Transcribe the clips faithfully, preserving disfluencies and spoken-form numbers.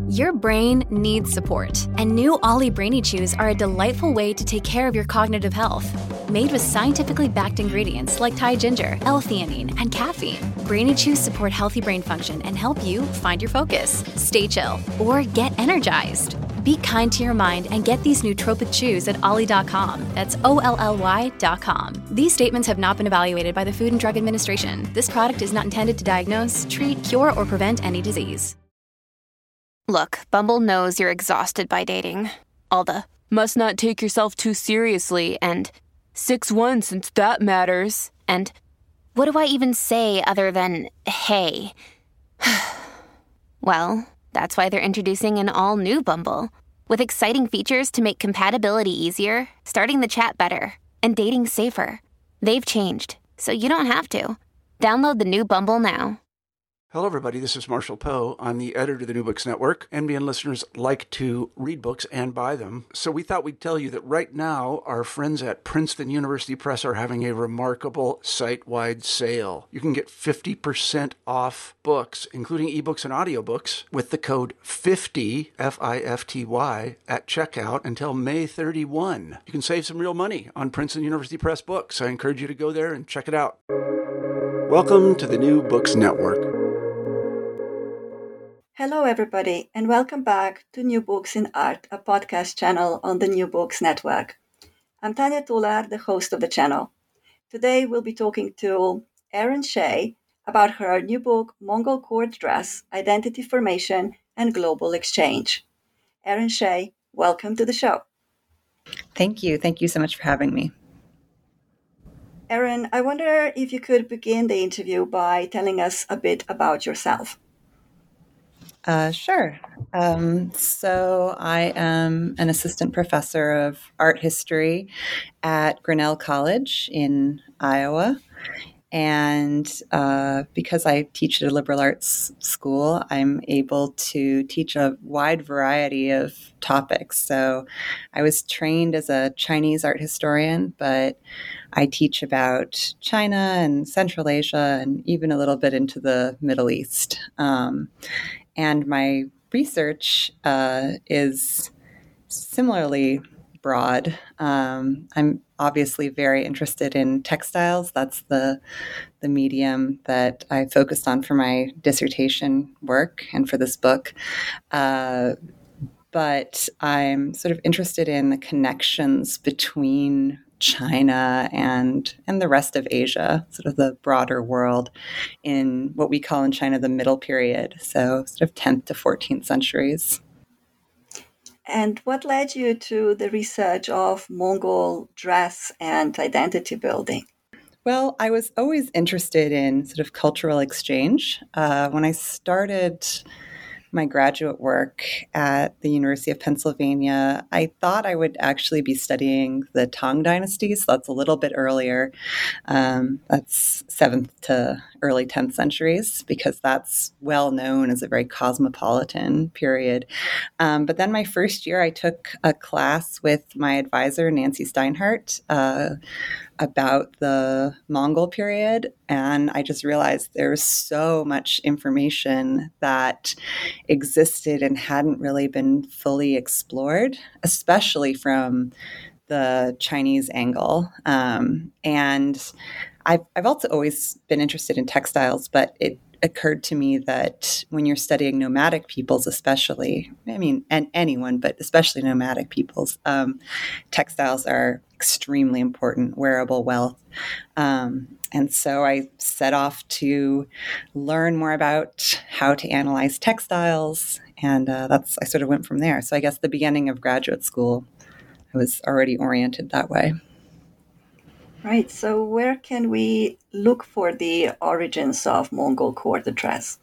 Your brain needs support, and new Ollie Brainy Chews are a delightful way to take care of your cognitive health. Made with scientifically backed ingredients like Thai ginger, L-theanine, and caffeine, Brainy Chews support healthy brain function and help you find your focus, stay chill, or get energized. Be kind to your mind and get these nootropic chews at ollie dot com. That's O L L Y dot com. These statements have not been evaluated by the Food and Drug Administration. This product is not intended to diagnose, treat, cure, or prevent any disease. Look, Bumble knows you're exhausted by dating. All the, must not take yourself too seriously, and six one since that matters, and what do I even say other than, hey? Well, that's why they're introducing an all-new Bumble, with exciting features to make compatibility easier, starting the chat better, and dating safer. They've changed, so you don't have to. Download the new Bumble now. Hello, everybody. This is Marshall Poe. I'm the editor of the New Books Network. N B N listeners like to read books and buy them. So we thought we'd tell you that right now, our friends at Princeton University Press are having a remarkable site-wide sale. You can get fifty percent off books, including ebooks and audiobooks, with the code fifty, F I F T Y, at checkout until May thirty-first. You can save some real money on Princeton University Press books. I encourage you to go there and check it out. Welcome to the New Books Network. Hello, everybody, and welcome back to New Books in Art, a podcast channel on the New Books Network. I'm Tanya Tolar, the host of the channel. Today, we'll be talking to Erin Shea about her new book, Mongol Court Dress, Identity Formation and Global Exchange. Erin Shea, welcome to the show. Thank you. Thank you so much for having me. Erin, I wonder if you could begin the interview by telling us a bit about yourself. Uh, sure. Um, so I am an assistant professor of art history at Grinnell College in Iowa. And uh, because I teach at a liberal arts school, I'm able to teach a wide variety of topics. So I was trained as a Chinese art historian, but I teach about China and Central Asia and even a little bit into the Middle East. Um, And my research uh, is similarly broad. Um, I'm obviously very interested in textiles. That's the the medium that I focused on for my dissertation work and for this book. Uh, but I'm sort of interested in the connections between China and and the rest of Asia, sort of the broader world, in what we call in China the Middle Period, so sort of tenth to fourteenth centuries. And what led you to the research of Mongol dress and identity building? Well, I was always interested in sort of cultural exchange. Uh, when I started my graduate work at the University of Pennsylvania, I thought I would actually be studying the Tang Dynasty, so that's a little bit earlier. Um, that's seventh to early tenth centuries, because that's well known as a very cosmopolitan period. Um, but then my first year, I took a class with my advisor, Nancy Steinhardt, uh, about the Mongol period. And I just realized there was so much information that existed and hadn't really been fully explored, especially from the Chinese angle. Um, and I've, I've also always been interested in textiles, but it occurred to me that when you're studying nomadic peoples, especially, I mean, and anyone, but especially nomadic peoples, um, textiles are extremely important, wearable wealth. Um, and so I set off to learn more about how to analyze textiles. And uh, that's, I sort of went from there. So I guess the beginning of graduate school, I was already oriented that way. Right. So where can we look for the origins of Mongol court dress?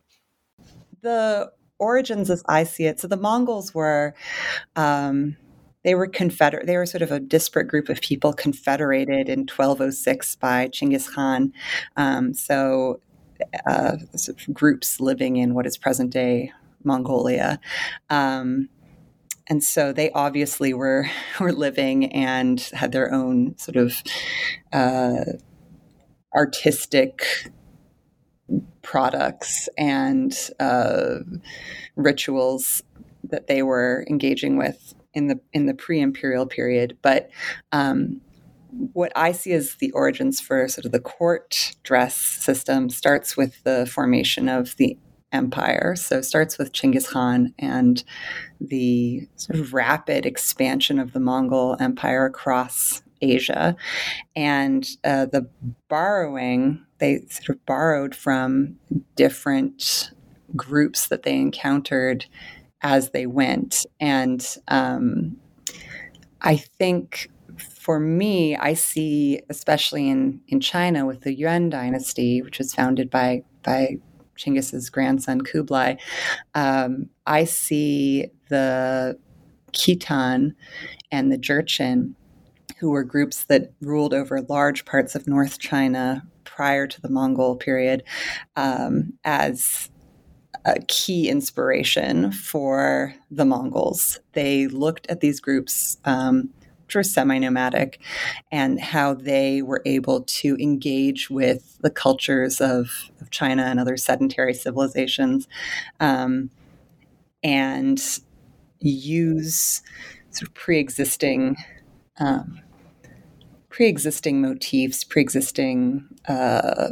The origins, as I see it, so the Mongols were, um, they were confederate. They were sort of a disparate group of people confederated in twelve oh six by Chinggis Khan. Um, so uh, sort of groups living in what is present day Mongolia. Um, And so they obviously were were living and had their own sort of uh, artistic products and uh, rituals that they were engaging with in the in the pre-imperial period. But um, what I see as the origins for sort of the court dress system starts with the formation of the empire. So it starts with Chinggis Khan and the sort of rapid expansion of the Mongol Empire across Asia. And uh, the borrowing, they sort of borrowed from different groups that they encountered as they went. And um, I think for me, I see, especially in, in China with the Yuan dynasty, which was founded by, by Chinggis's grandson Kublai, um, I see the Khitan and the Jurchen, who were groups that ruled over large parts of North China prior to the Mongol period, um, as a key inspiration for the Mongols. They looked at these groups, um, which were semi-nomadic, and how they were able to engage with the cultures of, of China and other sedentary civilizations, um, and use sort of pre-existing um, pre-existing motifs, pre-existing, uh,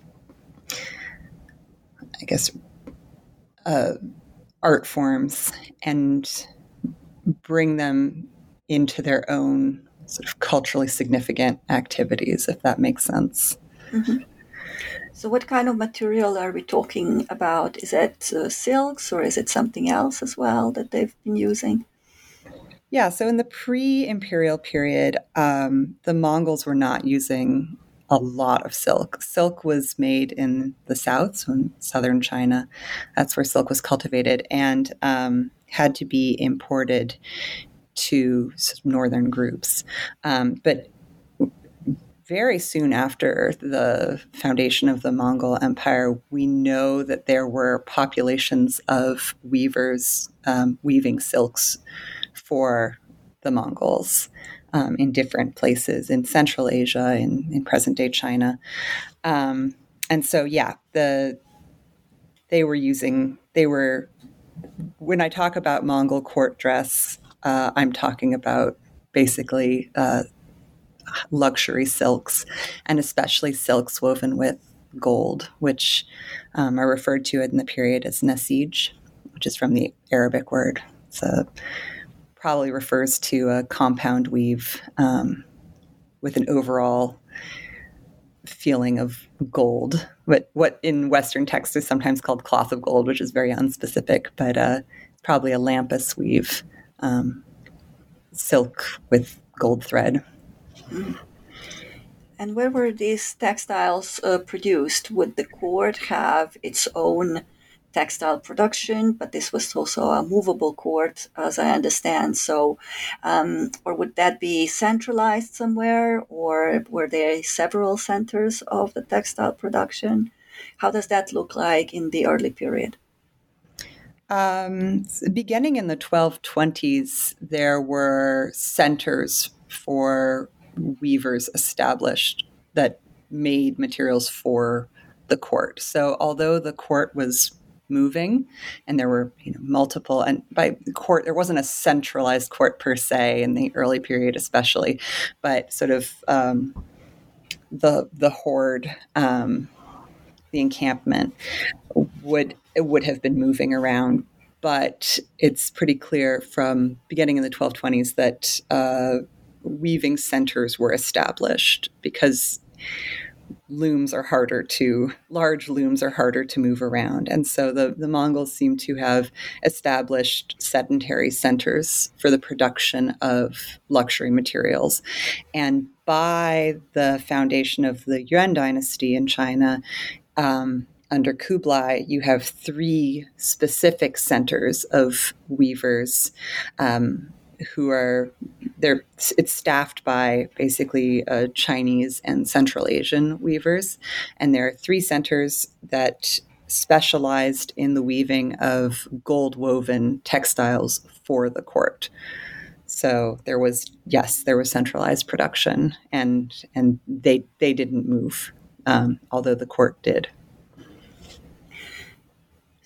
I guess, uh, art forms, and bring them into their own sort of culturally significant activities, if that makes sense. Mm-hmm. So what kind of material are we talking about? Is it uh, silks, or is it something else as well that they've been using? Yeah, so in the pre-imperial period, um, the Mongols were not using a lot of silk. Silk was made in the south, so in southern China. That's where silk was cultivated, and um, had to be imported to northern groups. Um, but very soon after the foundation of the Mongol Empire, we know that there were populations of weavers um, weaving silks for the Mongols um, in different places in Central Asia, in, in present-day China. Um, and so, yeah, the they were using, they were, when I talk about Mongol court dress, uh, I'm talking about basically uh, luxury silks, and especially silks woven with gold, which um, are referred to in the period as nasij, which is from the Arabic word. It's a probably refers to a compound weave um, with an overall feeling of gold. What what in Western texts is sometimes called cloth of gold, which is very unspecific, but uh, probably a lampas weave, um, silk with gold thread. Mm. And where were these textiles uh, produced? Would the court have its own textile production, but this was also a movable court, as I understand. So, um, or would that be centralized somewhere, or were there several centers of the textile production? How does that look like in the early period? Um, beginning in the twelve twenties, there were centers for weavers established that made materials for the court. So although the court was moving, and there were you know, multiple, and by court, there wasn't a centralized court per se in the early period especially, but sort of um, the the horde, um, the encampment would it would have been moving around. But it's pretty clear from beginning in the twelve twenties that uh, weaving centers were established, because looms are harder to, large looms are harder to move around. And so the, the Mongols seem to have established sedentary centers for the production of luxury materials. And by the foundation of the Yuan dynasty in China, um, under Kublai, you have three specific centers of weavers um, who are, they're, it's staffed by basically uh, Chinese and Central Asian weavers. And there are three centers that specialized in the weaving of gold woven textiles for the court. So there was, yes, there was centralized production, and and they they didn't move, um, although the court did.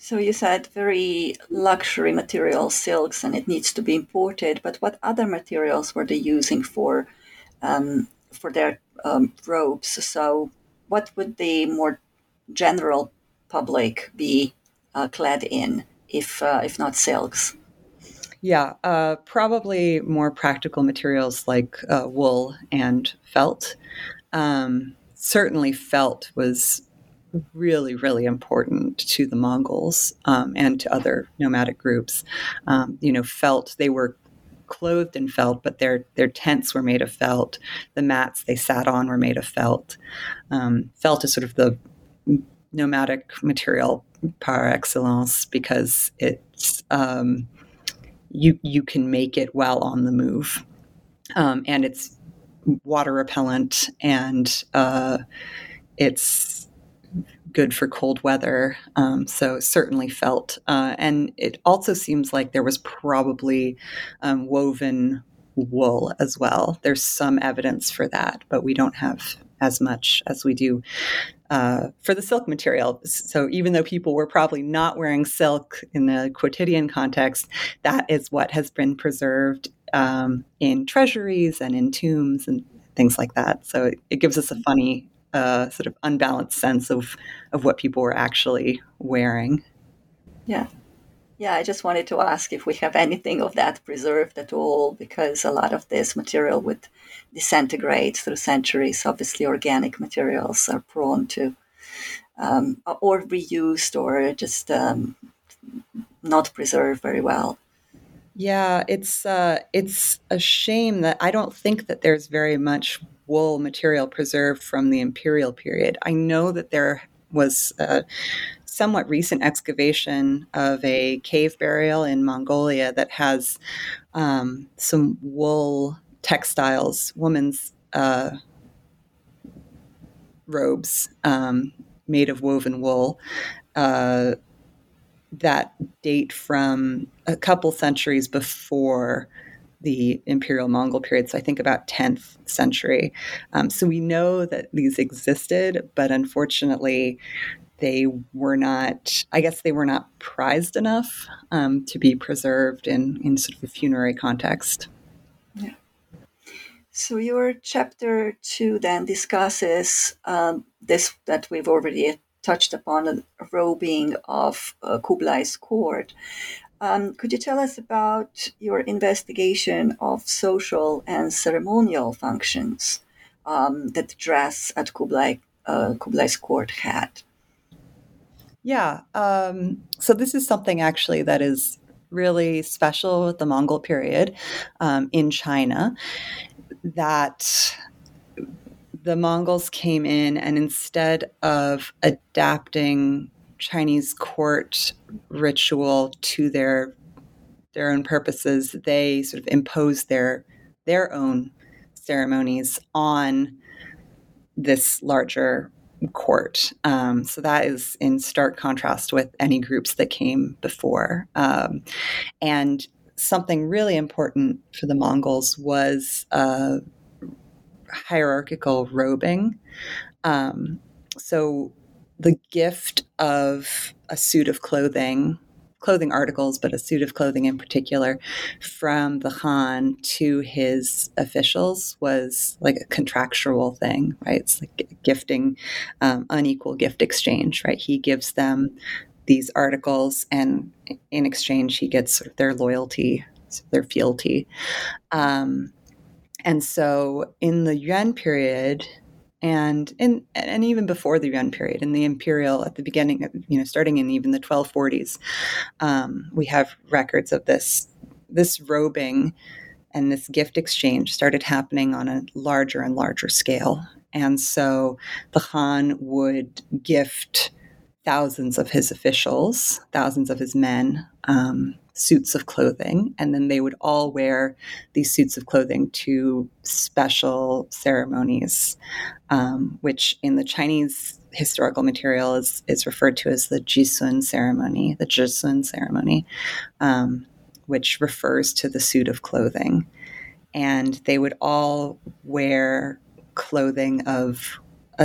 So you said very luxury materials, silks, and it needs to be imported. But what other materials were they using for um, for their um, robes? So what would the more general public be uh, clad in, if uh, if not silks? Yeah, uh, probably more practical materials like uh, wool and felt. Um, certainly, felt was really, really important to the Mongols um, and to other nomadic groups. Um, you know, felt, they were clothed in felt, but their their tents were made of felt. The mats they sat on were made of felt. Um, felt is sort of the nomadic material par excellence because it's um, you you can make it while on the move, um, and it's water repellent and uh, it's good for cold weather. Um, so certainly felt. Uh, and it also seems like there was probably um, woven wool as well. There's some evidence for that, but we don't have as much as we do uh, for the silk material. So even though people were probably not wearing silk in the quotidian context, that is what has been preserved um, in treasuries and in tombs and things like that. So it, it gives us a funny uh, sort of unbalanced sense of, of what people were actually wearing. Yeah. Yeah, I just wanted to ask if we have anything of that preserved at all, because a lot of this material would disintegrate through centuries. Obviously, organic materials are prone to um, or reused or just um, not preserved very well. Yeah, it's uh, it's a shame that I don't think that there's very much wool material preserved from the imperial period. I know that there was a somewhat recent excavation of a cave burial in Mongolia that has um, some wool textiles, women's uh, robes um, made of woven wool. Uh, that date from a couple centuries before the Imperial Mongol period, so I think about tenth century. Um, so we know that these existed, but unfortunately, they were not, I guess they were not prized enough um, to be preserved in, in sort of a funerary context. Yeah. So your chapter two then discusses um, this that we've already touched upon, the robing of uh, Kublai's court. Um, could you tell us about your investigation of social and ceremonial functions um, that dress at Kublai, uh, Kublai's court had? Yeah. Um, so this is something actually that is really special with the Mongol period um, in China, that the Mongols came in and instead of adapting Chinese court ritual to their their own purposes, they sort of imposed their their own ceremonies on this larger court. Um, so that is in stark contrast with any groups that came before. Um, and something really important for the Mongols was uh, hierarchical robing. Um, so the gift of a suit of clothing, clothing articles, but a suit of clothing in particular, from the Khan to his officials was like a contractual thing, right? It's like gifting, um, unequal gift exchange, right? He gives them these articles, and in exchange, he gets sort of their loyalty, their fealty. Um, and so in the Yuan period, and in and even before the Yuan period, in the imperial, at the beginning, you know, starting in even the twelve forties, um, we have records of this this robing and this gift exchange started happening on a larger and larger scale. And so the Khan would gift thousands of his officials, thousands of his men, um, suits of clothing, and then they would all wear these suits of clothing to special ceremonies, um, which in the Chinese historical material is, is referred to as the Jisun ceremony, the Jisun ceremony, um, which refers to the suit of clothing. And they would all wear clothing of a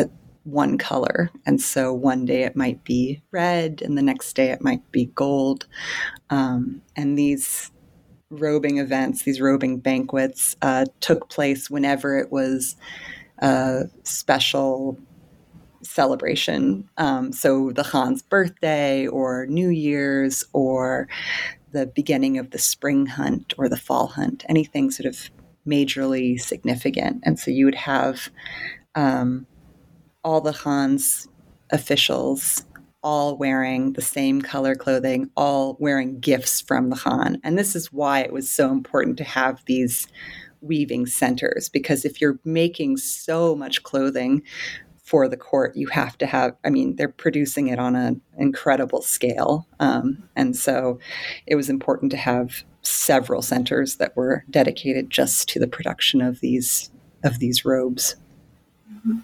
one color. And so one day it might be red, and the next day it might be gold. Um, and these robing events, these robing banquets, uh, took place whenever it was a special celebration. Um, so the Khan's birthday, or New Year's, or the beginning of the spring hunt or the fall hunt, anything sort of majorly significant. And so you would have um, all the Khan's officials all wearing the same color clothing, all wearing gifts from the Khan. And this is why it was so important to have these weaving centers, because if you're making so much clothing for the court, you have to have, I mean, they're producing it on an incredible scale. Um, and so it was important to have several centers that were dedicated just to the production of these of these robes. Mm-hmm.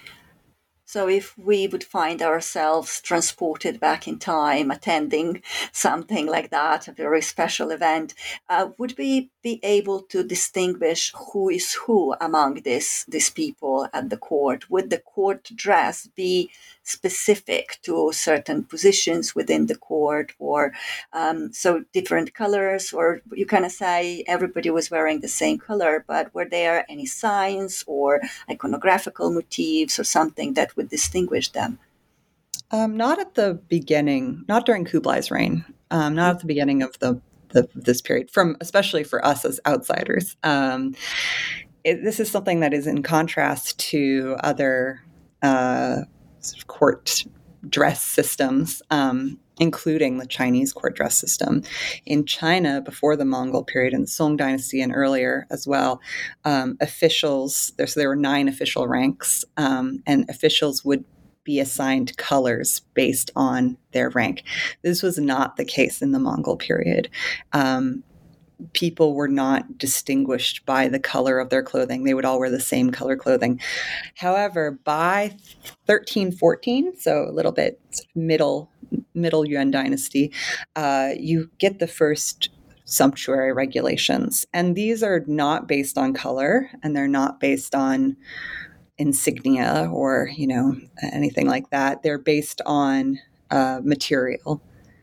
So if we would find ourselves transported back in time, attending something like that, a very special event, uh, would we be able to distinguish who is who among this, these people at the court? Would the court dress be specific to certain positions within the court, or um, so different colors, or you kind of say everybody was wearing the same color, but were there any signs or iconographical motifs or something that would distinguish them? Um, not at the beginning, not during Kublai's reign, um, not at the beginning of the, the this period, from especially for us as outsiders. Um, it, this is something that is in contrast to other uh, sort of court dress systems, um, including the Chinese court dress system. In China, before the Mongol period, in the Song dynasty and earlier as well, um, officials, there, so there were nine official ranks, um, and officials would be assigned colors based on their rank. This was not the case in the Mongol period. Um, people were not distinguished by the color of their clothing. They would all wear the same color clothing. However, by thirteen fourteen, so a little bit middle middle Yuan dynasty, uh, you get the first sumptuary regulations. And these are not based on color, and they're not based on insignia or, you know, anything like that. They're based on uh, material.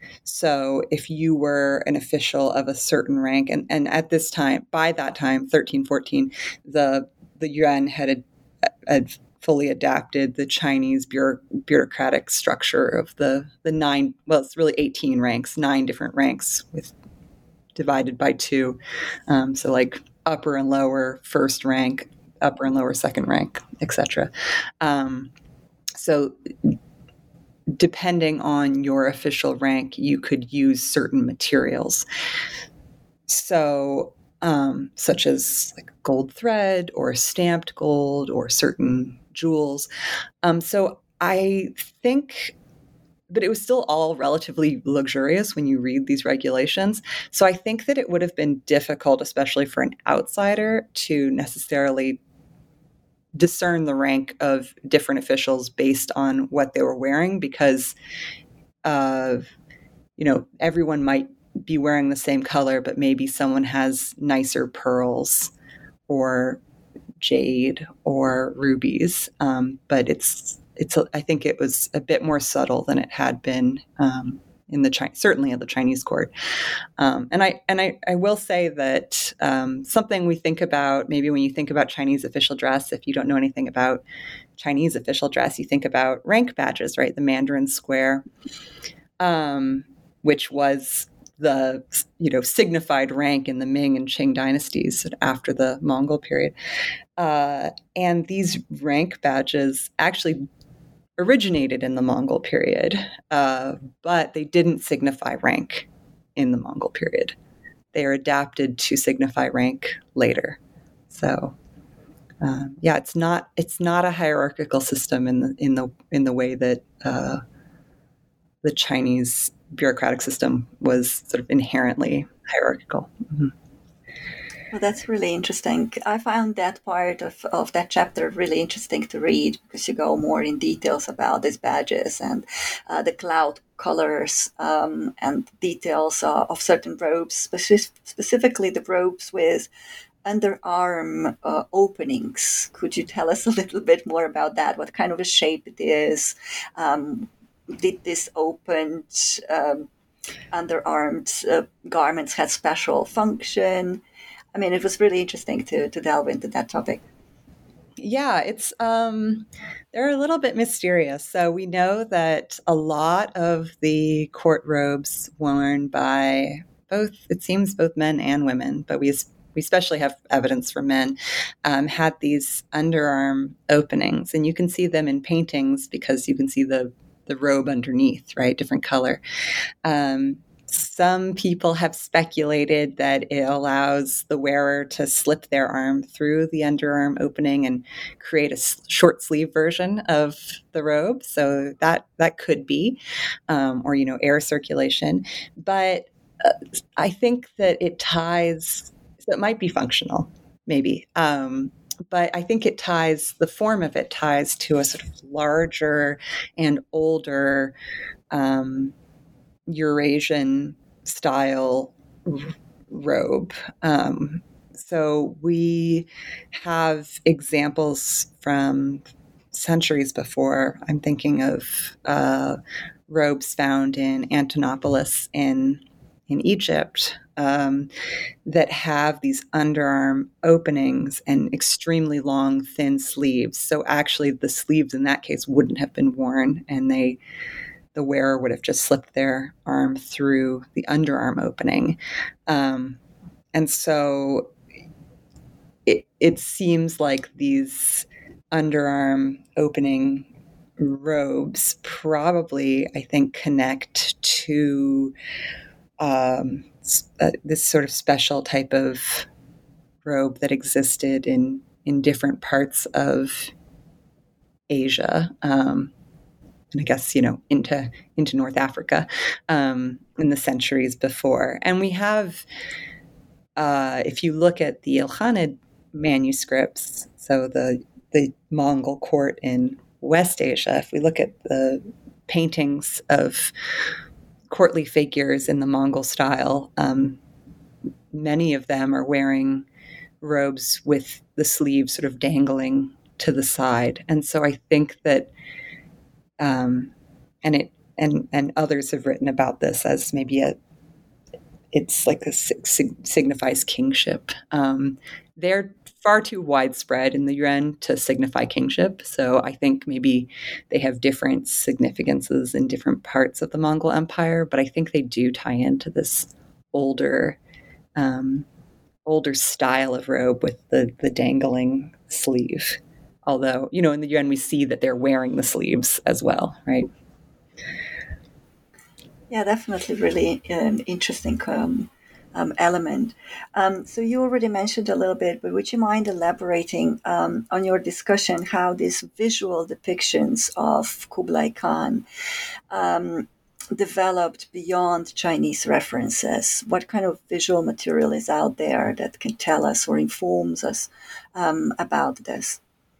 So if you were an official of a certain rank, and, and at this time, by that time, thirteen fourteen, the the Yuan had, had fully adapted the Chinese bureau, bureaucratic structure of the, the nine, well, it's really eighteen ranks, nine different ranks with divided by two. Um, so like upper and lower first rank, upper and lower second rank, et cetera. Um, so depending on your official rank, you could use certain materials. So, um, such as like gold thread or stamped gold or certain jewels. Um, so I think, but it was still all relatively luxurious when you read these regulations. So I think that it would have been difficult, especially for an outsider, to necessarily discern the rank of different officials based on what they were wearing, because, uh, you know, everyone might be wearing the same color, but maybe someone has nicer pearls or jade or rubies. Um, but it's, it's, a, I think it was a bit more subtle than it had been um, in the Chi- certainly at the Chinese court. Um, and I and I, I will say that um, something we think about, maybe when you think about Chinese official dress, if you don't know anything about Chinese official dress, you think about rank badges, right? The Mandarin Square, um, which was the, you know, signified rank in the Ming and Qing dynasties after the Mongol period. Uh, and these rank badges actually originated in the Mongol period, uh, but they didn't signify rank in the Mongol period. They are adapted to signify rank later. So, um, yeah, it's not it's not a hierarchical system in the in the in the way that uh, the Chinese bureaucratic system was sort of inherently hierarchical. Mm-hmm. Well, that's really interesting. I found that part of, of that chapter really interesting to read, because you go more in details about these badges and uh, the cloud colors um, and details uh, of certain robes, speci- specifically the robes with underarm uh, openings. Could you tell us a little bit more about that? What kind of a shape it is? Um, did this opened um, underarmed uh, garments have special function? I mean, it was really interesting to to delve into that topic. Yeah, it's um, they're a little bit mysterious. So we know that a lot of the court robes worn by both, it seems, both men and women, but we we especially have evidence for men, um, had these underarm openings, and you can see them in paintings because you can see the the robe underneath, right, different color. Um, Some people have speculated that it allows the wearer to slip their arm through the underarm opening and create a short sleeve version of the robe. So that that could be, um, or, you know, air circulation. But uh, I think that it ties, so it might be functional, maybe. Um, but I think it ties, the form of it ties to a sort of larger and older um, Eurasian style robe. Um, so we have examples from centuries before. I'm thinking of uh, robes found in Antonopolis in in Egypt um, that have these underarm openings and extremely long, thin sleeves. So actually, the sleeves in that case wouldn't have been worn, and they the wearer would have just slipped their arm through the underarm opening. Um, and so it, it seems like these underarm opening robes probably, I think, connect to um, uh, this sort of special type of robe that existed in, in different parts of Asia. Um, and I guess, you know, into into North Africa um, in the centuries before. And we have, uh, if you look at the Ilkhanid manuscripts, so the the Mongol court in West Asia, if we look at the paintings of courtly figures in the Mongol style, um, many of them are wearing robes with the sleeves sort of dangling to the side. And so I think that Um, and it and and others have written about this as maybe a it's like a sig- signifies kingship. Um, they're far too widespread in the Yuan to signify kingship, so I think maybe they have different significances in different parts of the Mongol Empire. But I think they do tie into this older, um, older style of robe with the the dangling sleeve. Although, you know, in the Yuan, we see that they're wearing the sleeves as well, right? Yeah, definitely really um, interesting um, um, element. Um, so you already mentioned a little bit, but would you mind elaborating um, on your discussion how these visual depictions of Kublai Khan um, developed beyond Chinese references? What kind of visual material is out there that can tell us or informs us um, about this?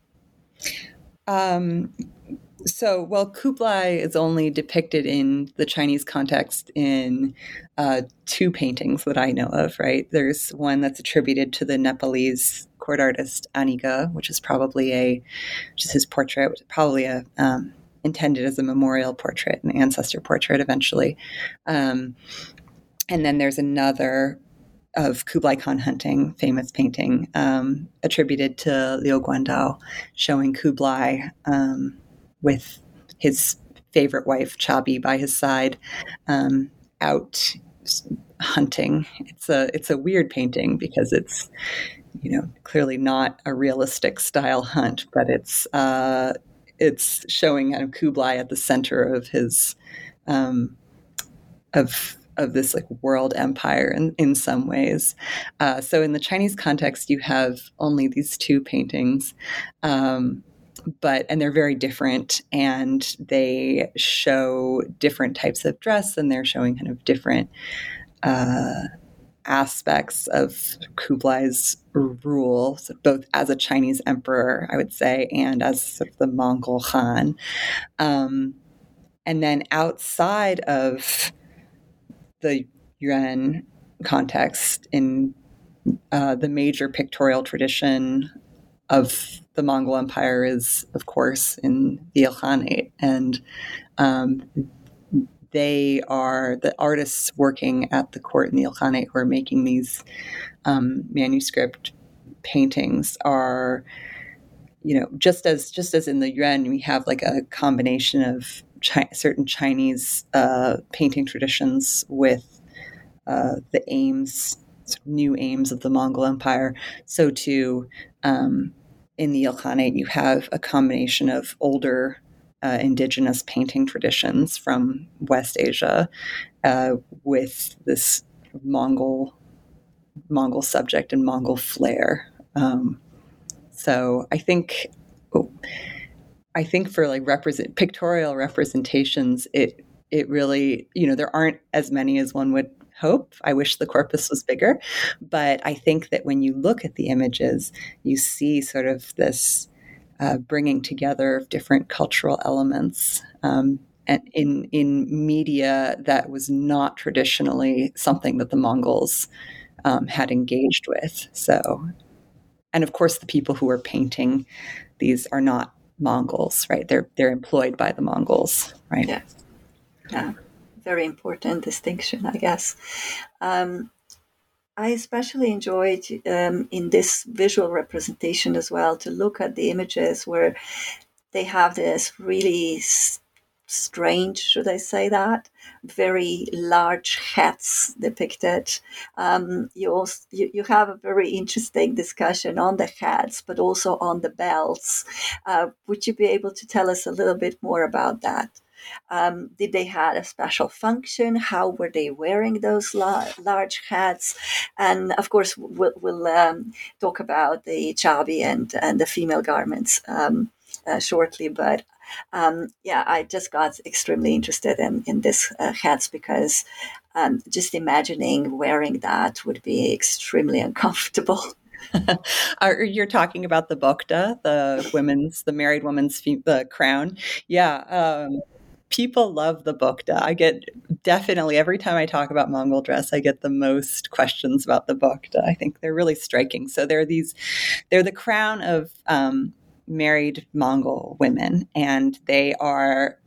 Um, so, well, Kublai is only depicted in the Chinese context in uh, two paintings that I know of, right? There's one that's attributed to the Nepalese court artist Aniga, which is probably a, which is his portrait, which is probably a, um, intended as a memorial portrait, an ancestor portrait eventually. Um, and then there's another of Kublai Khan hunting, famous painting um, attributed to Liu Guandao, showing Kublai um, with his favorite wife, Chabi, by his side, um, out hunting. It's a it's a weird painting because it's, you know, clearly not a realistic style hunt, but it's uh, it's showing kind of Kublai at the center of his um, of of this like world empire in, in some ways. Uh, so in the Chinese context, you have only these two paintings, um, but and they're very different, and they show different types of dress, and they're showing kind of different uh, aspects of Kublai's rule, so both as a Chinese emperor, I would say, and as sort of the Mongol Khan. Um, and then outside of the Yuan context, in uh, the major pictorial tradition of the Mongol Empire is, of course, in the Ilkhanate. And um, they are the artists working at the court in the Ilkhanate who are making these um, manuscript paintings are, you know, just as just as in the Yuan, we have like a combination of Chi- certain Chinese uh, painting traditions with uh, the aims, new aims of the Mongol Empire. So too, um, in the Ilkhanate, you have a combination of older uh, indigenous painting traditions from West Asia uh, with this Mongol Mongol subject and Mongol flair. Um, so I think, oh, I think for like represent pictorial representations, it it really, you know, there aren't as many as one would hope. I wish the corpus was bigger, but I think that when you look at the images, you see sort of this uh, bringing together of different cultural elements. Um, and in in media that was not traditionally something that the Mongols um, had engaged with. So, and of course, the people who are painting these are not Mongols, right? They're they're employed by the Mongols, right? Yeah, yeah, very important distinction, I guess. Um, I especially enjoyed um, in this visual representation as well to look at the images where they have this really s- strange, should I say that, very large hats depicted. Um, you also you, you have a very interesting discussion on the hats, but also on the belts. Uh, would you be able to tell us a little bit more about that? Um, did they have a special function? How were they wearing those la- large hats? And of course, we'll, we'll um, talk about the chabi and, and the female garments um, uh, shortly. But um, yeah, I just got extremely interested in, in this uh, hats because um, just imagining wearing that would be extremely uncomfortable. Are you're talking about the bokda, the women's, the married woman's, the crown? Yeah. Um, people love the bokda. I get definitely every time I talk about Mongol dress, I get the most questions about the bokda. I think they're really striking. So they're these, they're the crown of um, married Mongol women, and they are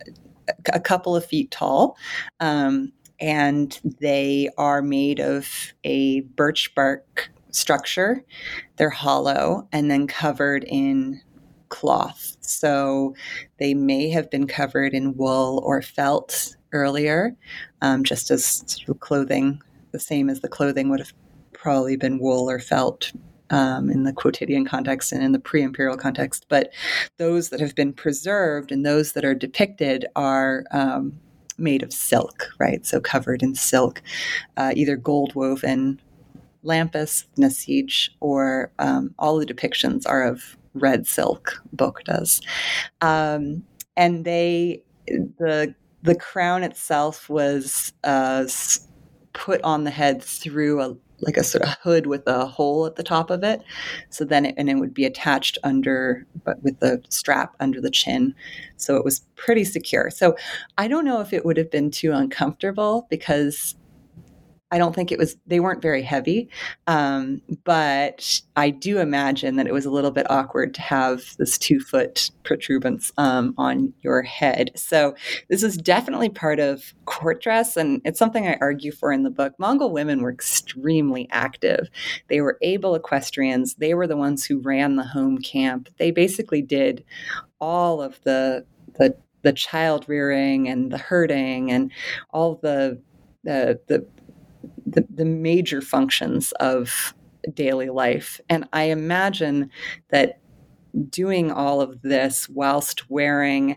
a couple of feet tall. Um, and they are made of a birch bark structure. They're hollow and then covered in cloth. So they may have been covered in wool or felt earlier, um, just as sort of clothing, the same as the clothing would have probably been wool or felt um, in the quotidian context and in the pre-imperial context. But those that have been preserved and those that are depicted are um, made of silk, right? So covered in silk, uh, either gold woven lampas, nasij, or um, all the depictions are of red silk bokdas. Um, and they, the the crown itself was uh, put on the head through a like a sort of hood with a hole at the top of it. So then it, and it would be attached under, but with the strap under the chin. So it was pretty secure. So I don't know if it would have been too uncomfortable because I don't think it was, they weren't very heavy. Um, but I do imagine that it was a little bit awkward to have this two foot protuberance um, on your head. So this is definitely part of court dress. And it's something I argue for in the book. Mongol women were extremely active. They were able equestrians. They were the ones who ran the home camp. They basically did all of the, the, the child rearing and the herding and all the, the, the, The, the major functions of daily life. And I imagine that doing all of this whilst wearing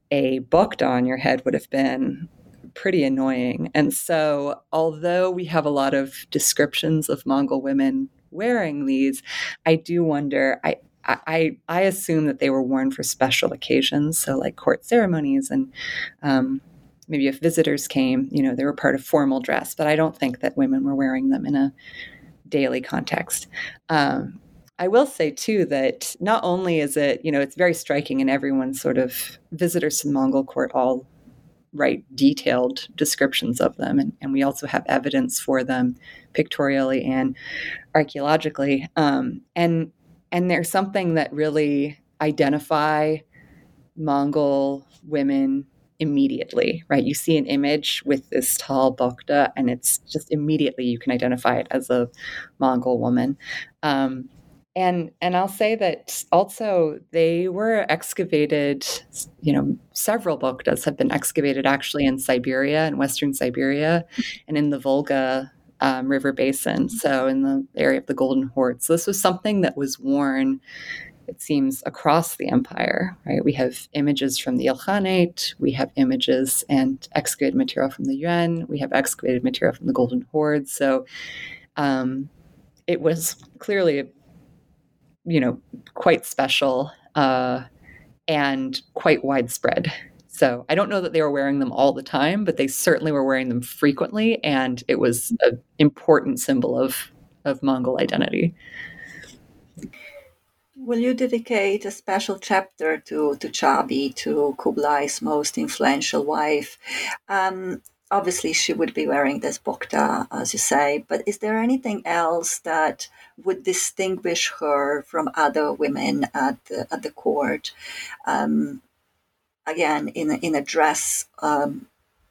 a bokda on your head would have been pretty annoying. And so, although we have a lot of descriptions of Mongol women wearing these, I do wonder, I, I, I assume that they were worn for special occasions, so like court ceremonies and um, maybe if visitors came, you know, they were part of formal dress, but I don't think that women were wearing them in a daily context. Um, I will say, too, that not only is it, you know, it's very striking and everyone sort of, visitors to the Mongol court all write detailed descriptions of them. And, and we also have evidence for them pictorially and archaeologically. Um, and, and there's something that really identify Mongol women immediately, right? You see an image with this tall bokta, and it's just immediately you can identify it as a Mongol woman. Um, and and I'll say that also they were excavated, you know, several boktas have been excavated actually in Siberia, in Western Siberia, and in the Volga um, River Basin, so in the area of the Golden Horde. So this was something that was worn, it seems, across the empire, right? We have images from the Ilkhanate, we have images and excavated material from the Yuan, we have excavated material from the Golden Horde. So um, it was clearly, you know, quite special uh, and quite widespread. So I don't know that they were wearing them all the time, but they certainly were wearing them frequently, and it was an important symbol of, of Mongol identity. Will you dedicate a special chapter to, to Chabi, to Kublai's most influential wife? Um, obviously, she would be wearing this bokta, as you say, but is there anything else that would distinguish her from other women at the, at the court? Um, again, in a, in a dress um,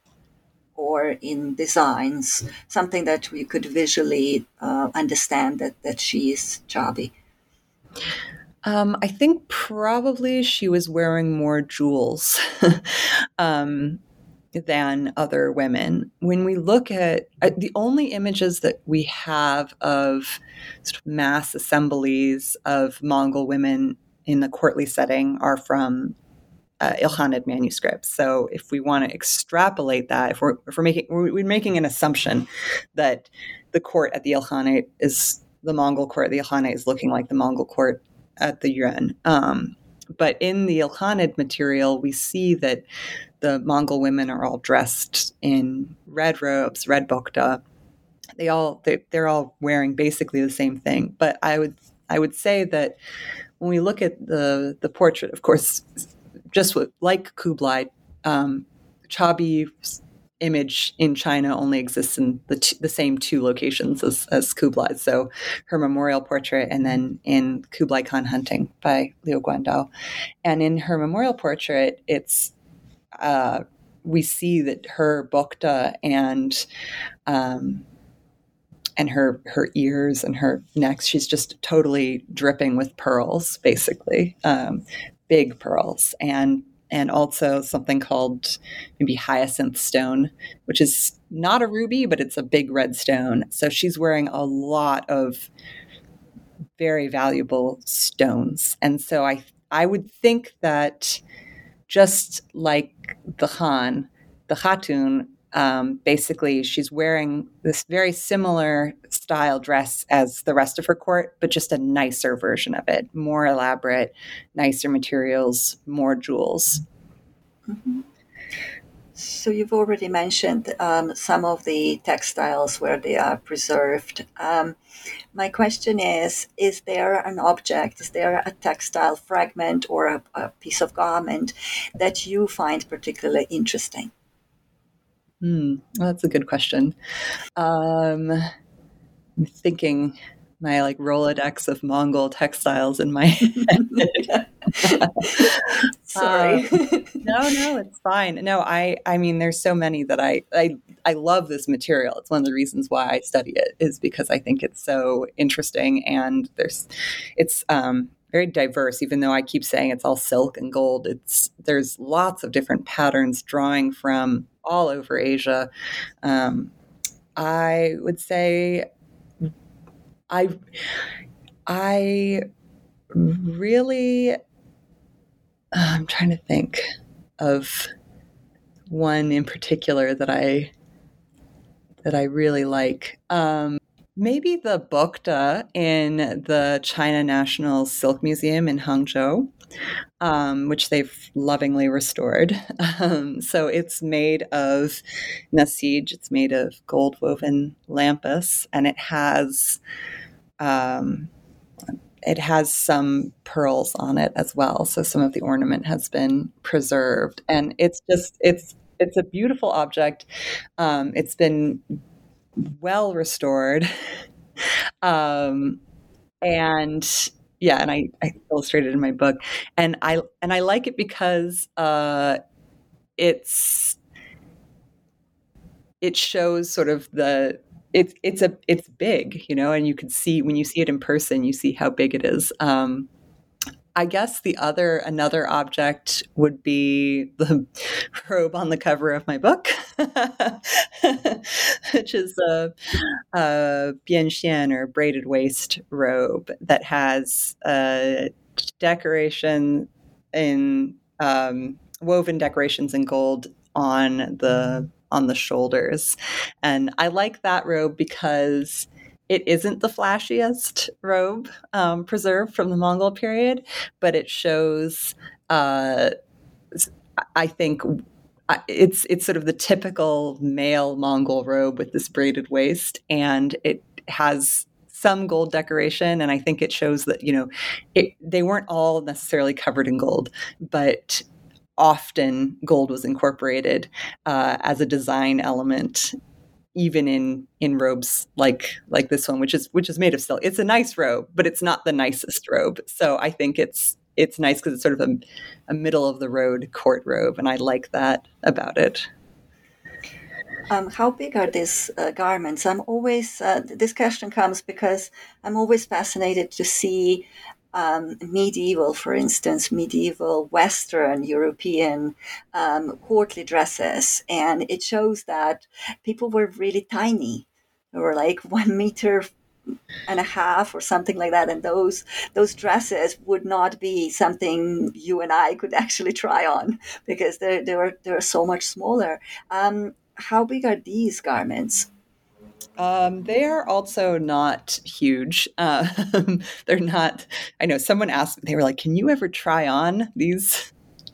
or in designs, something that we could visually uh, understand that, that she is Chabi? Um, I think probably she was wearing more jewels um, than other women. When we look at uh, the only images that we have of sort of mass assemblies of Mongol women in the courtly setting are from uh, Ilkhanid manuscripts. So if we want to extrapolate that, if we're, if we're making we're, we're making an assumption that the court at the Ilkhanate is the Mongol court at the Ilkhanate is looking like the Mongol court at the Yuan. Um, but in the Ilkhanid material, we see that the Mongol women are all dressed in red robes, red bokta. They all they, they're all wearing basically the same thing. But I would I would say that when we look at the the portrait, of course, just with, like Kublai, um, Chabi's image in China only exists in the, t- the same two locations as, as Kublai's. So her memorial portrait and then in Kublai Khan Hunting by Liu Guandao. And in her memorial portrait, it's uh, we see that her bokta and um, and her her ears and her neck, she's just totally dripping with pearls, basically, um, big pearls. And and also something called maybe hyacinth stone, which is not a ruby, but it's a big red stone. So she's wearing a lot of very valuable stones. And so I I would think that just like the Khan, the Khatun, um, basically she's wearing this very similar style dress as the rest of her court, but just a nicer version of it, more elaborate, nicer materials, more jewels. Mm-hmm. So you've already mentioned um, some of the textiles where they are preserved. Um, my question is, is there an object, is there a textile fragment or a, a piece of garment that you find particularly interesting? Hmm, well, that's a good question. Um, I'm thinking my like Rolodex of Mongol textiles in my head. Sorry. um, no, no, it's fine. No, I, I mean, there's so many that I, I, I love this material. It's one of the reasons why I study it is because I think it's so interesting and there's, it's um, very diverse. Even though I keep saying it's all silk and gold, it's there's lots of different patterns drawing from all over Asia. Um, I would say. I, I really, uh, I'm trying to think of one in particular that I, that I really like. Um, maybe the bokta in the China National Silk Museum in Hangzhou, um, which they've lovingly restored. Um, so it's made of nasij, it's made of gold woven lampus, and it has um, it has some pearls on it as well. So some of the ornament has been preserved, and it's just it's it's a beautiful object. Um, it's been well restored. Um, and yeah, and I, I illustrated it in my book, and I and I like it because uh, it's it shows sort of the it's it's a it's big, you know, and you can see when you see it in person, you see how big it is. Um, I guess the other another object would be the robe on the cover of my book, which is a, a bianxian or braided waist robe that has a decoration in um, woven decorations in gold on the on the shoulders, and I like that robe because it isn't the flashiest robe um, preserved from the Mongol period, but it shows, uh, I think, it's it's sort of the typical male Mongol robe with this braided waist, and it has some gold decoration, and I think it shows that, you know, it, they weren't all necessarily covered in gold, but often gold was incorporated uh, as a design element, even in in robes like like this one, which is which is made of silk. It's a nice robe, but it's not the nicest robe. So I think it's it's nice because it's sort of a, a middle of the road court robe, and I like that about it. Um, how big are these uh, garments? I'm always uh, this question comes because I'm always fascinated to see Um, medieval, for instance, medieval Western European um, courtly dresses. And it shows that people were really tiny. They were like one meter and a half or something like that. And those those dresses would not be something you and I could actually try on because they they were they were so much smaller. Um, how big are these garments? Um, they are also not huge. Um, they're not, I know someone asked, they were like, can you ever try on these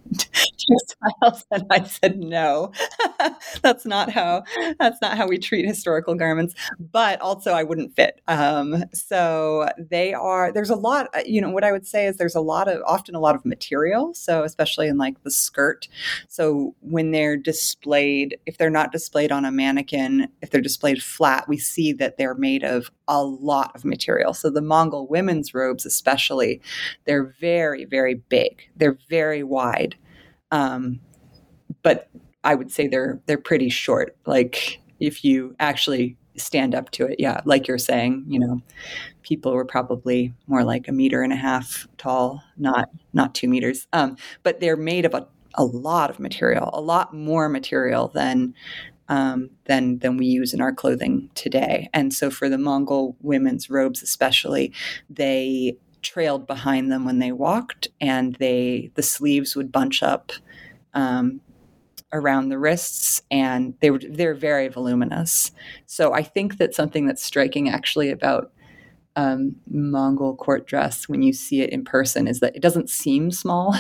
textiles? And I said, no, that's not how, that's not how we treat historical garments, but also I wouldn't fit. Um, so they are, there's a lot, you know, what I would say is there's a lot of, often a lot of material. So especially in like the skirt. So when they're displayed, if they're not displayed on a mannequin, if they're displayed flat, we see that they're made of a lot of material. So the Mongol women's robes, especially, they're very, very big. They're very wide. Um, but I would say they're they're pretty short. Like if you actually stand up to it, yeah, like you're saying, you know, people were probably more like a meter and a half tall, not not two meters. Um, but they're made of a, a lot of material, a lot more material than um, than than we use in our clothing today. And so for the Mongol women's robes, especially, they trailed behind them when they walked, and they the sleeves would bunch up um, around the wrists, and they were they're very voluminous. So I think that something that's striking actually about um, Mongol court dress when you see it in person is that it doesn't seem small,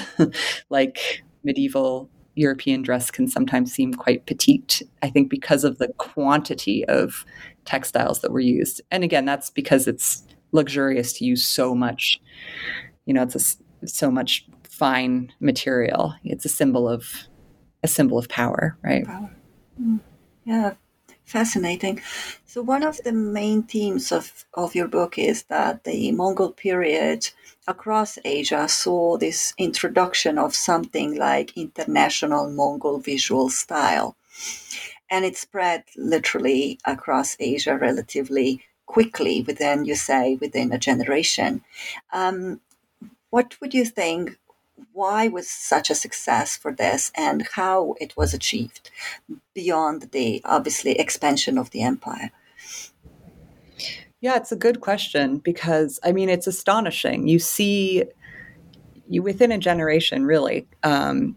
like medieval European dress can sometimes seem quite petite. I think because of the quantity of textiles that were used, and again, that's because it's luxurious to use so much, you know, it's a, so much fine material. It's a symbol of a symbol of power, right? Power. Mm. Yeah, fascinating. So one of the main themes of, of your book is that the Mongol period across Asia saw this introduction of something like international Mongol visual style. And it spread literally across Asia relatively quickly within, you say, within a generation. Um, what would you think, why was such a success for this and how it was achieved beyond the, obviously, expansion of the empire? Yeah, it's a good question because, I mean, it's astonishing. You see, you within a generation, really, um,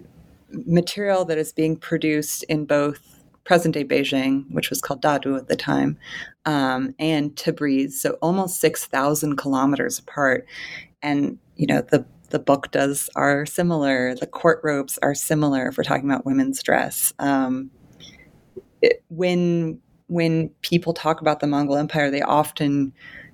material that is being produced in both present-day Beijing, which was called Dadu at the time, um, and Tabriz, so almost six thousand kilometers apart. And, you know, the, the buktas are similar, the court robes are similar if we're talking about women's dress. Um, it, when, when people talk about the Mongol Empire, they often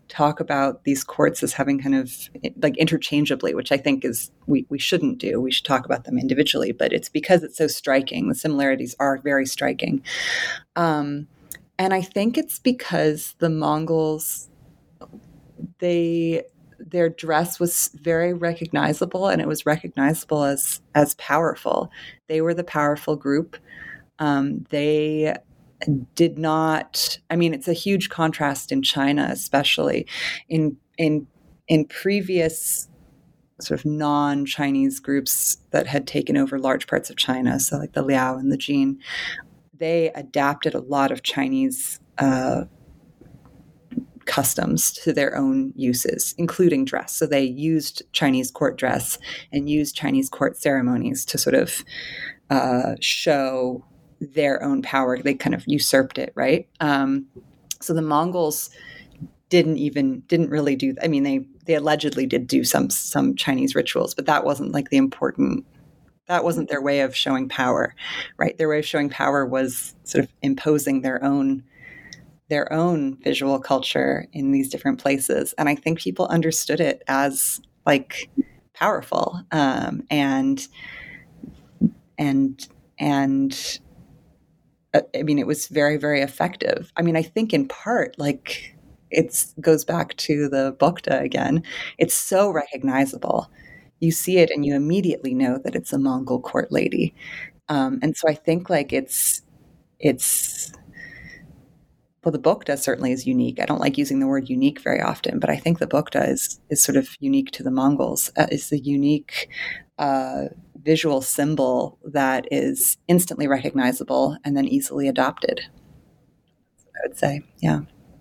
talk about these courts as having kind of like interchangeably, which I think is we, we shouldn't do. We should talk about them individually, but it's because it's so striking. The similarities are very striking. Um, and I think it's because the Mongols, they their dress was very recognizable, and it was recognizable as as powerful. They were the powerful group. Um, they did not, I mean, it's a huge contrast in China, especially in in in previous sort of non-Chinese groups that had taken over large parts of China, so like the Liao and the Jin, they adapted a lot of Chinese uh, customs to their own uses, including dress. So they used Chinese court dress and used Chinese court ceremonies to sort of uh, show their own power. They kind of usurped it, right? Um, so the Mongols didn't even didn't really do. I mean, they they allegedly did do some some Chinese rituals, but that wasn't like the important. That wasn't their way of showing power, right? Their way of showing power was sort of imposing their own their own visual culture in these different places, and I think people understood it as like powerful, um, and and and. I mean, it was very, very effective. I mean, I think in part, like, it goes back to the Bokta again. It's so recognizable. You see it and you immediately know that it's a Mongol court lady. Um, and so I think, like, it's, it's, well, the Bokta certainly is unique. I don't like using the word unique very often, but I think the Bokta is, is sort of unique to the Mongols. Uh, it's a unique uh, visual symbol that is instantly recognizable and then easily adopted, I would say. Yeah.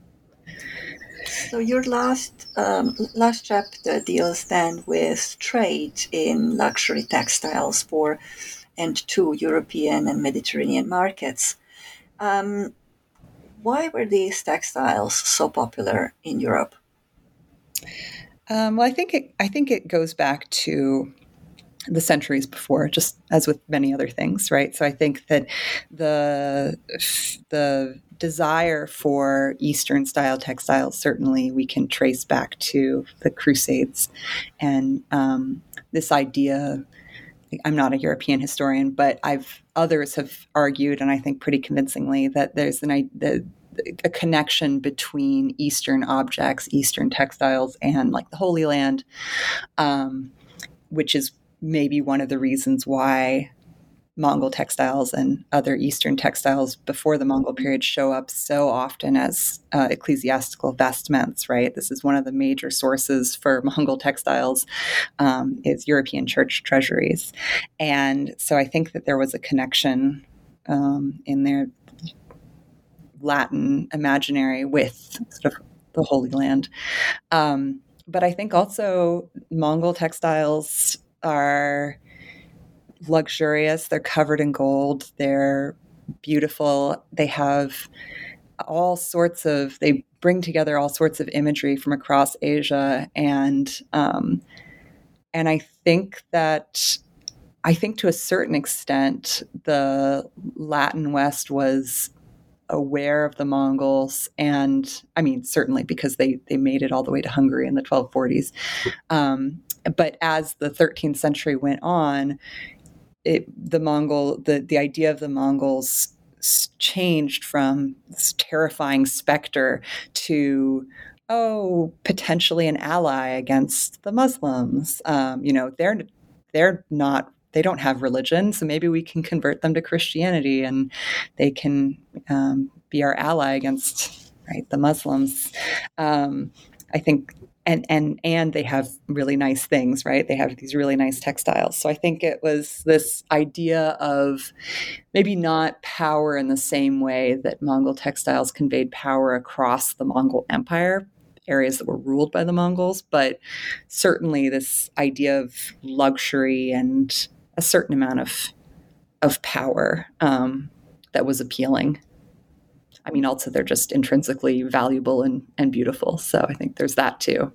So your last um, last chapter deals then with trade in luxury textiles for and to European and Mediterranean markets. Um, why were these textiles so popular in Europe? Um, well, I think it, I think it goes back to the centuries before, just as with many other things, right? So I think that the the desire for Eastern style textiles, certainly we can trace back to the Crusades, and um, this idea. I'm not a European historian, but I've others have argued, and I think pretty convincingly, that there's an the, a connection between Eastern objects, Eastern textiles, and like the Holy Land, um, which is maybe one of the reasons why Mongol textiles and other Eastern textiles before the Mongol period show up so often as uh, ecclesiastical vestments, right? This is one of the major sources for Mongol textiles, um, is European church treasuries. And so I think that there was a connection um, in their Latin imaginary with sort of the Holy Land. Um, but I think also Mongol textiles are luxurious. They're covered in gold. They're beautiful. They have all sorts of, they bring together all sorts of imagery from across Asia. And, um, and I think that, I think to a certain extent, the Latin West was aware of the Mongols, and I mean, certainly because they, they made it all the way to Hungary in the twelve forties. Um, but as the thirteenth century went on, It, the Mongol, the, the idea of the Mongols changed from this terrifying specter to, oh, potentially an ally against the Muslims. Um, you know, they're they're not, they don't have religion, so maybe we can convert them to Christianity, and they can um, be our ally against, right, the Muslims. Um, I think. And and and they have really nice things, right? They have these really nice textiles. So I think it was this idea of maybe not power in the same way that Mongol textiles conveyed power across the Mongol Empire, areas that were ruled by the Mongols, but certainly this idea of luxury and a certain amount of of power um, that was appealing. I mean, also they're just intrinsically valuable and, and beautiful. So I think there's that too.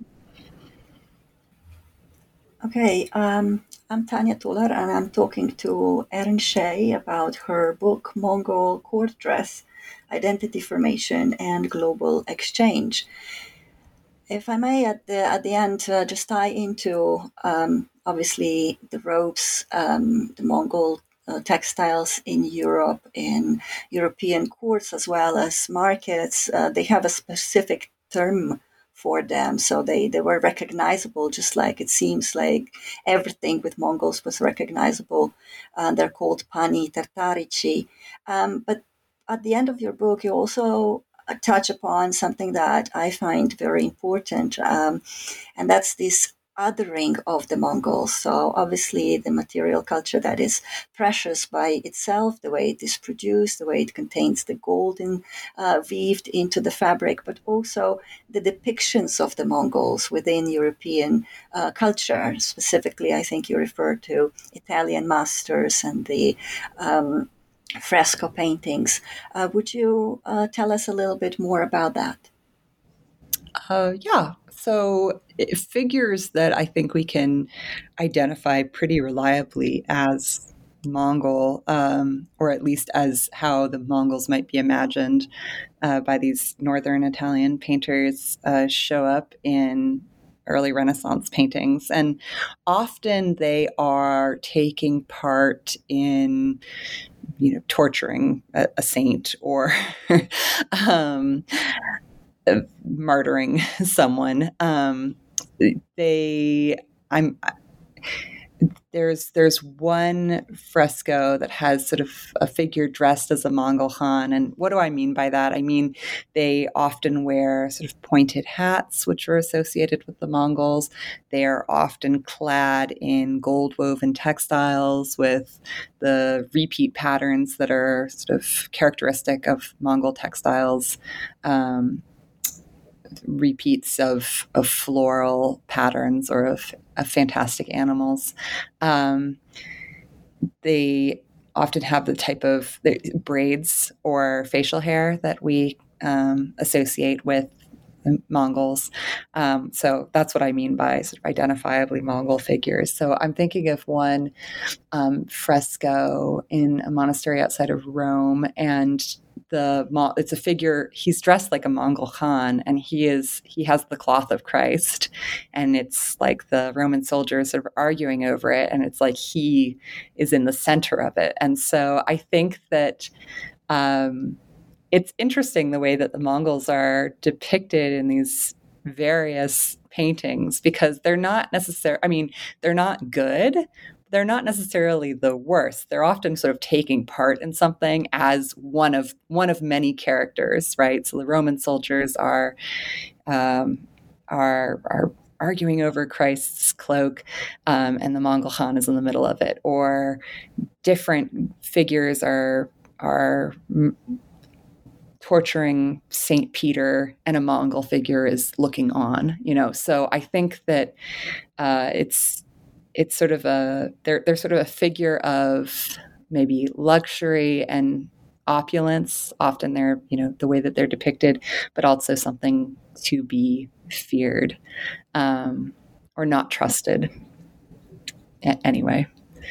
Okay, um, I'm Tanya Tolar, and I'm talking to Erin Shea about her book, Mongol Court Dress, Identity Formation and Global Exchange. if I may, at the at the end, uh, just tie into um, obviously the robes, um, the Mongol uh, textiles in Europe, in European courts as well as markets. Uh, they have a specific term for them, so they, they were recognizable, just like it seems like everything with Mongols was recognizable. Uh, they're called pani tartarici. Um, but at the end of your book, you also touch upon something that I find very important, um, and that's this othering of the Mongols. So obviously the material culture that is precious by itself, the way it is produced, the way it contains the gold in, uh, weaved into the fabric, but also the depictions of the Mongols within European uh, culture. Specifically, I think you refer to Italian masters and the um, fresco paintings. Uh, would you uh, tell us a little bit more about that? Uh, yeah. So figures that I think we can identify pretty reliably as Mongol, um, or at least as how the Mongols might be imagined uh, by these northern Italian painters, uh, show up in early Renaissance paintings. And often they are taking part in, you know, torturing a, a saint or um, murdering someone. Um, they, I'm, there's there's one fresco that has sort of a figure dressed as a Mongol Khan. And what do I mean by that? I mean, they often wear sort of pointed hats, which are associated with the Mongols. They are often clad in gold woven textiles with the repeat patterns that are sort of characteristic of Mongol textiles. Um, repeats of of floral patterns or of, of fantastic animals. Um, they often have the type of the braids or facial hair that we um, associate with the Mongols. Um, so that's what I mean by sort of identifiably Mongol figures. So I'm thinking of one um, fresco in a monastery outside of Rome, and the it's a figure. He's dressed like a Mongol Khan, and he is he has the cloth of Christ, and it's like the Roman soldiers sort of arguing over it, and it's like he is in the center of it. And so I think that um, it's interesting the way that the Mongols are depicted in these various paintings, because they're not necessarily, I mean, they're not good. They're not necessarily the worst. They're often sort of taking part in something as one of one of many characters, right? So the Roman soldiers are um, are are arguing over Christ's cloak, um, and the Mongol Khan is in the middle of it. Or different figures are are torturing Saint Peter, and a Mongol figure is looking on. You know, so I think that uh, it's. It's sort of a they're they're sort of a figure of maybe luxury and opulence. Often they're, you know, the way that they're depicted, but also something to be feared um, or not trusted. A- anyway.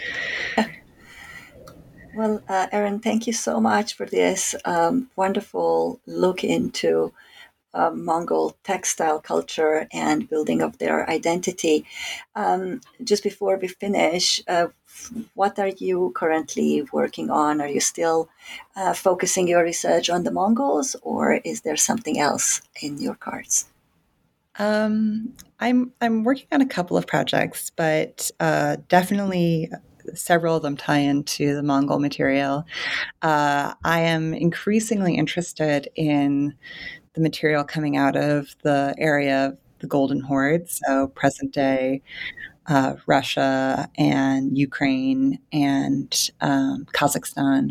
Well, uh, Erin, thank you so much for this um, wonderful look into Uh, Mongol textile culture and building of their identity. Um, just before we finish, uh, what are you currently working on? Are you still uh, focusing your research on the Mongols, or is there something else in your cards? Um, I'm I'm working on a couple of projects, but uh, definitely several of them tie into the Mongol material. Uh, I am increasingly interested in the material coming out of the area of the Golden Horde, so present day uh, Russia and Ukraine and um, Kazakhstan,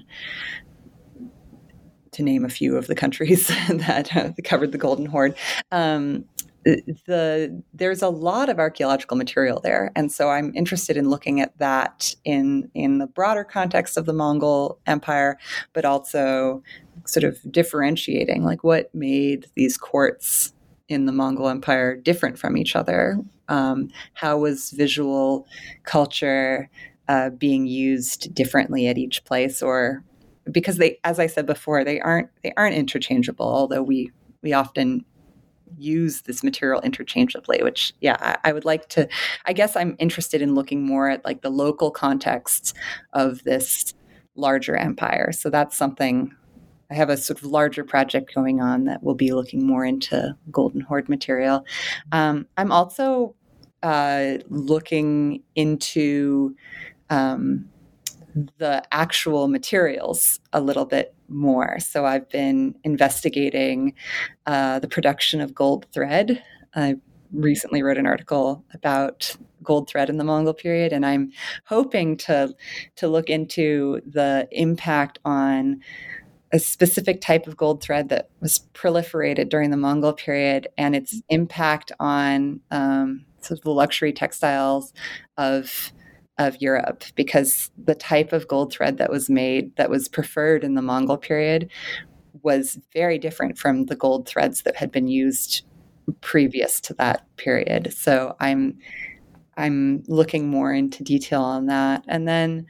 to name a few of the countries that uh, covered the Golden Horde. Um, the there's a lot of archaeological material there, and so I'm interested in looking at that in in the broader context of the Mongol Empire, but also sort of differentiating, like, what made these courts in the Mongol Empire different from each other. Um, how was visual culture uh, being used differently at each place, or because they, as I said before, they aren't they aren't interchangeable, although we we often use this material interchangeably, which, yeah, I, I would like to, I guess I'm interested in looking more at like the local context of this larger empire. So that's something, I have a sort of larger project going on that will be looking more into Golden Horde material. Um, I'm also uh, looking into um, the actual materials a little bit more. So I've been investigating uh, the production of gold thread. I recently wrote an article about gold thread in the Mongol period, and I'm hoping to to look into the impact on a specific type of gold thread that was proliferated during the Mongol period and its impact on um, sort of the luxury textiles of of Europe, because the type of gold thread that was made, that was preferred in the Mongol period, was very different from the gold threads that had been used previous to that period. So I'm I'm looking more into detail on that. And then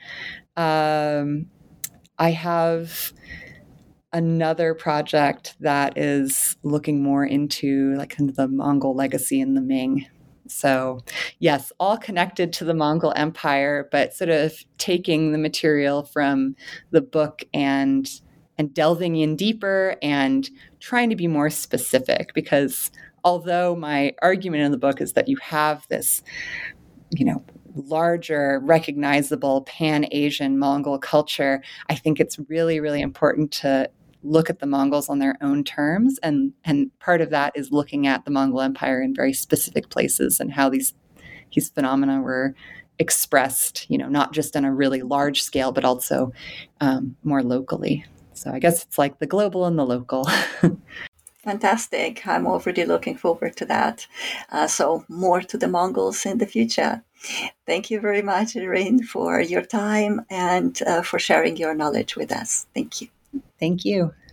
um, I have another project that is looking more into like kind of the Mongol legacy in the Ming. So yes, all connected to the Mongol Empire, but sort of taking the material from the book and and delving in deeper and trying to be more specific, because although my argument in the book is that you have this, you know, larger, recognizable Pan-Asian Mongol culture, I think it's really, really important to look at the Mongols on their own terms. And, and part of that is looking at the Mongol Empire in very specific places and how these, these phenomena were expressed, you know, not just on a really large scale, but also um, more locally. So I guess it's like the global and the local. Fantastic. I'm already looking forward to that. Uh, so more to the Mongols in the future. Thank you very much, Irene, for your time and uh, for sharing your knowledge with us. Thank you. Thank you.